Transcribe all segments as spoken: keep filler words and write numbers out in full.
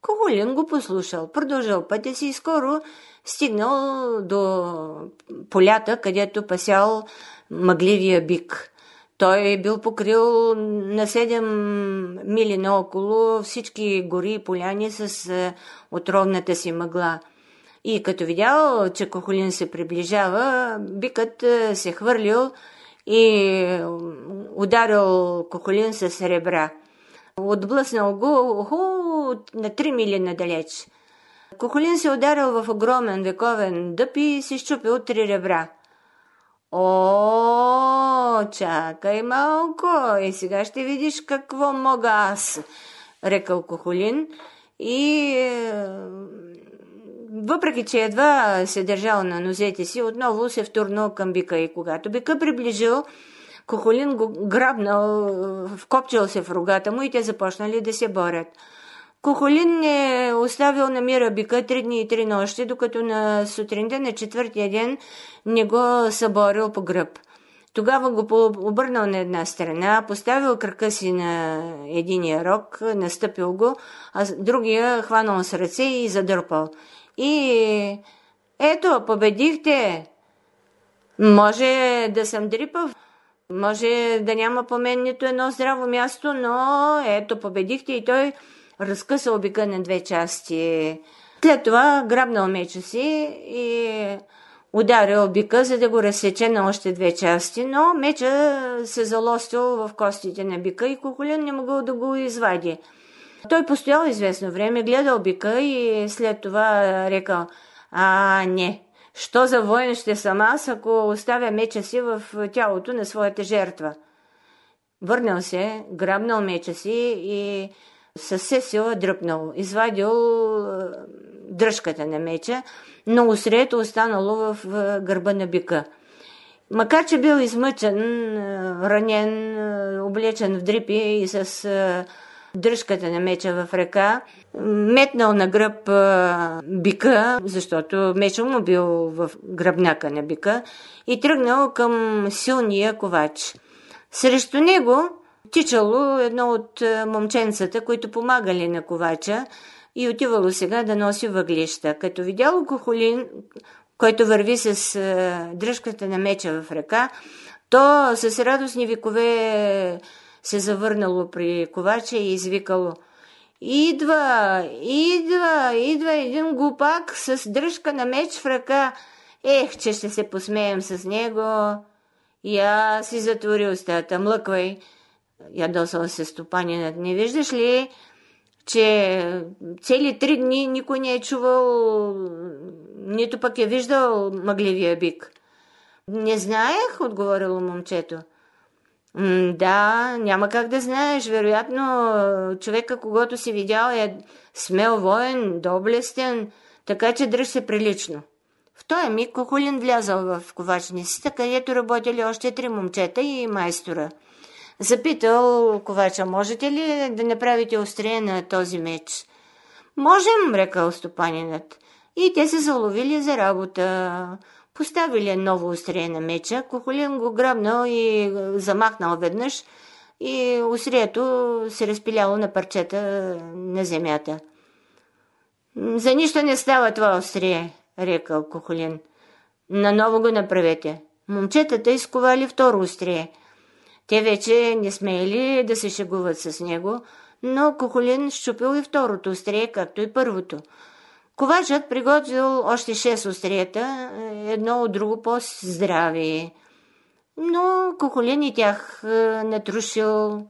Кохолин го послушал, продължал пътя си и скоро стигнал до полята, където пасял мъгливия бик. Той е бил покрил на седем мили наоколо всички гори и поляни с отровната си мъгла. И като видял, че Кохолин се приближава, бикът се хвърлил и ударил Кохолин с ребра. Отблъснал го уху, на три мили надалеч. Кохолин се ударил в огромен вековен дъб и си щупил три ребра. О, чакай малко, и сега ще видиш какво мога аз, рекал Кохолин. И въпреки че едва се държал на нозете си, отново се втурнал към бика и когато бика приближил, Кохолин го грабнал, вкопчил се в рогата му и те започнали да се борят. Кохолин е оставил на мира бика три дни и три нощи, докато на сутринта на четвъртия ден не го съборил по гръб. Тогава го обърнал на една страна, поставил крака си на единия рог, настъпил го, а другия хванал с ръце и задърпал. И ето, победихте! Може да съм дрипав, може да няма по мен нито едно здраво място, но ето, победихте, и той разкъсал бика на две части. След това грабнал меча си и ударил бика, за да го разсече на още две части, но меча се залостил в костите на бика и Кохолин не могъл да го извади. Той постоял известно време, гледал бика и след това рекал: а, не, що за воин ще съм аз, ако оставя меча си в тялото на своята жертва. Върнал се, грабнал меча си и със все сила дръпнал, извадил дръжката на меча, но острието останало в гърба на бика. Макар че бил измъчен, ранен, облечен в дрипи и с дръжката на меча в ръка, метнал на гръб бика, защото меча му бил в гръбнака на бика, и тръгнал към силния ковач. Срещу него тичало едно от момченцата, които помагали на ковача, и отивало сега да носи въглища. Като видяло Кохолин, който върви с дръжката на меча в ръка, то с радостни викове се завърнало при ковача и извикало: идва, идва, идва един глупак с дръжка на меч в ръка. Ех, че ще се посмеем с него. Я си затвори устата, млъквай. Ядосал се стопанинът. Не виждаш ли, че цели три дни никой не е чувал, нито пък е виждал мъгливия бик? Не знаех, отговорило момчето. М, да, няма как да знаеш. Вероятно, човека, когото си видял, е смел воен, доблестен, така че дръж се прилично. В този миг Кохолин влязал в ковачницата, където работили още три момчета и майстора. Запитал ковача: можете ли да направите острие на този меч? Можем, рекал стопанинът. И те се заловили за работа. Поставили ново острие на меча, Кохолин го грабнал и замахнал веднъж и острието се разпиляло на парчета на земята. За нищо не става това острие, рекал Кохолин. Наново го направете. Момчетата изковали второ острие. Те вече не смеели да се шегуват с него, но Кохолин щупил и второто острие, както и първото. Ковачът приготвил още шест остриета, едно от друго по-здрави. Но Кохолин и тях е, натрушил.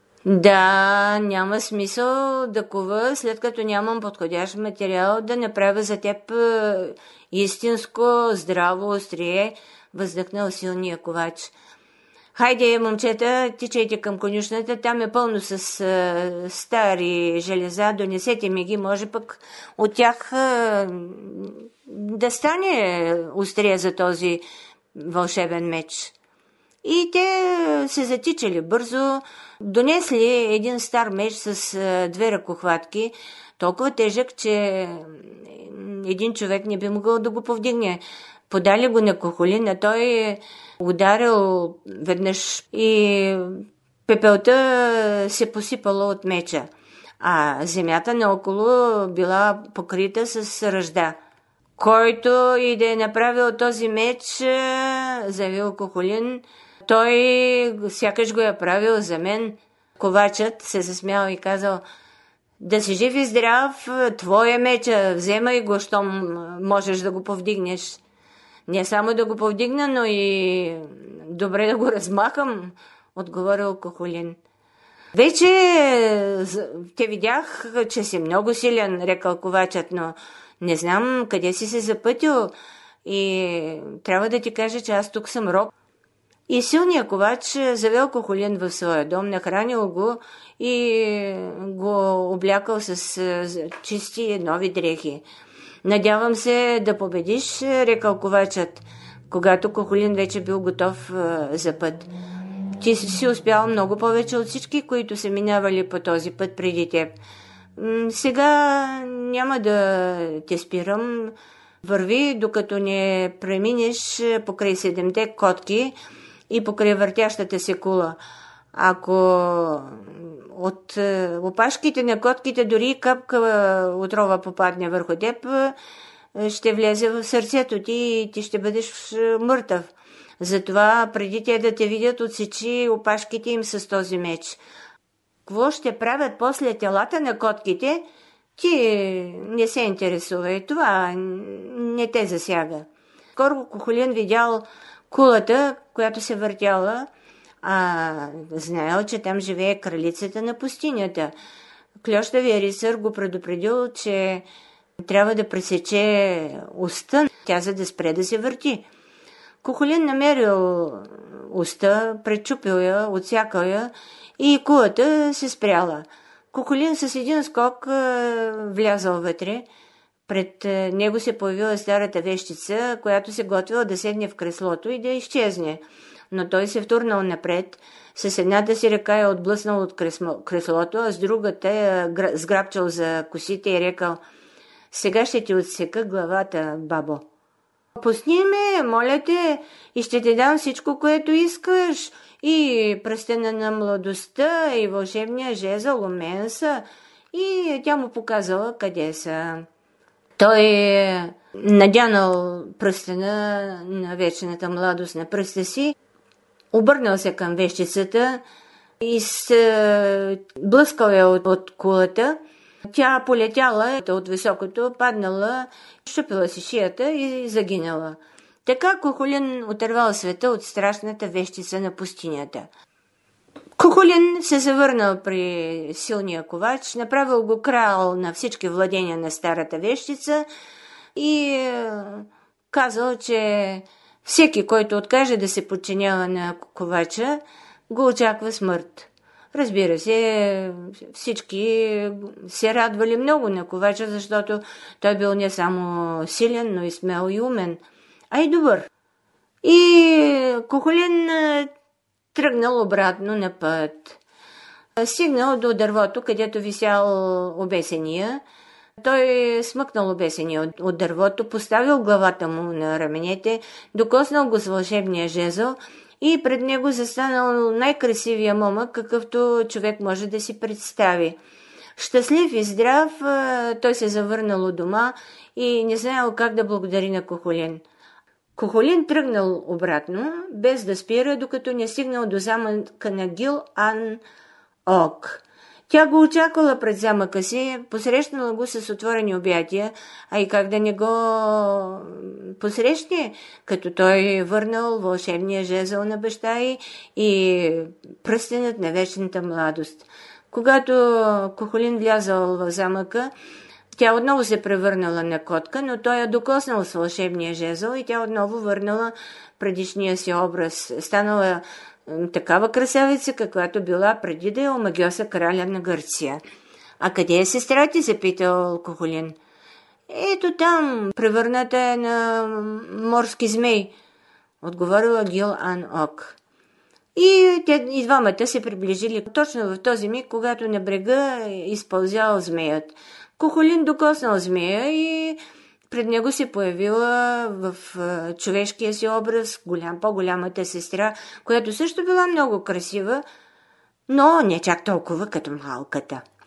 Да, няма смисъл да кува, след като нямам подходящ материал да направя за теб е, истинско здраво острие, въздъхнал силния ковач. Хайде, момчета, тичайте към конюшната, там е пълно с а, стари железа, донесете ми ги, може пък от тях а, да стане острие за този вълшебен меч. И те се затичали бързо, донесли един стар меч с а, две ръкохватки, толкова тежък, че един човек не би могъл да го повдигне. Подали го на Кохолин, а той ударил веднъж и пепелта се посипала от меча. а земята наоколо била покрита с ръжда. Който и да е направил този меч, заявил Кукулин, той сякаш го е правил за мен. Ковачът се засмял и казал: да си жив и здрав, твоя меча, вземай го, щом можеш да го повдигнеш. Не само да го повдигна, но и добре да го размахам, отговорил Кукулин. Вече те видях, че си много силен, рекал ковачът, но не знам къде си се запътил и трябва да ти кажа, че аз тук съм роб. И силният ковач завел Кукулин в своя дом, нахранил го и го облякал с чисти нови дрехи. Надявам се да победиш, рекал ковачът, когато Кукулин вече бил готов за път. Ти си успял много повече от всички, които са минавали по този път преди теб. Сега няма да те спирам. Върви, докато не преминеш покрай седемте котки и покрай въртящата се кула. Ако от опашките на котките дори капка отрова попадне върху теб, ще влезе в сърцето ти и ти ще бъдеш мъртъв. Затова, преди те да те видят, отсечи опашките им с този меч. Какво ще правят после телата на котките, ти не се интересува. Това не те засяга. Скоро Кукулин видял кулата, която се въртяла, а знаел, че там живее кралицата на пустинята. Клещавия рицар го предупредил, че трябва да пресече уста тя, за да спре да се върти. Кукулин намерил уста, пречупил я, отсякал я и кулата се спряла. Кукулин с един скок влязал вътре. Пред него се появила старата вещица, която се готвила да седне в креслото и да изчезне. Но той се втурнал напред, с едната си ръка е отблъснал от креслото, а с другата е сграбчал за косите и рекал: сега ще ти отсека главата, бабо. Пусни ме, моля те, и ще ти дам всичко, което искаш. И пръстена на младостта, и вълшебния жезъл, умен са. И тя му показала къде са. Той е надянал пръстена на вечната младост на пръста си, обърнал се към вещицата и се блъскал я от, от кулата. Тя полетяла от високото, паднала, щупила си шията и загинала. Така Кукулин отървал света от страшната вещица на пустинята. Кукулин се завърнал при силния ковач, направил го крал на всички владения на старата вещица и казал, че всеки, който откаже да се подчинява на ковача, го очаква смърт. Разбира се, всички се радвали много на ковача, защото той бил не само силен, но и смел и умен, а и добър. И Кукулин тръгнал обратно на път. Стигнал до дървото, където висял обесения. Той смъкнал обесения от, от дървото, поставил главата му на раменете, докоснал го с вълшебния жезъл и пред него застанал най-красивия момък, какъвто човек може да си представи. Щастлив и здрав, той се завърнал у дома и не знаел как да благодари на Кукулин. Кукулин тръгнал обратно, без да спира, докато не стигнал до замъка на Гил Ан Ок. Тя го очаквала пред замъка си, посрещнала го с отворени обятия, а и как да не го посрещне, като той върнал вълшебния жезъл на баща й и пръстенът на вечната младост. Когато Кукулин влязал в замъка, тя отново се превърнала на котка, но той я докоснал с вълшебния жезъл и тя отново върнала предишния си образ. Станала такава красавица, каквато била преди да я омагьоса краля на Гърция. А къде е сестра ти? Запитал Кукулин. Ето там, превърната е на морски змей, отговорила Гил Ан Ок. И, те, и двамата се приближили точно в този миг, когато на брега изпълзял змеят. Кукулин докоснал змея и пред него се появила в човешкия си образ голям, по-голямата сестра, която също била много красива, но не чак толкова като малката.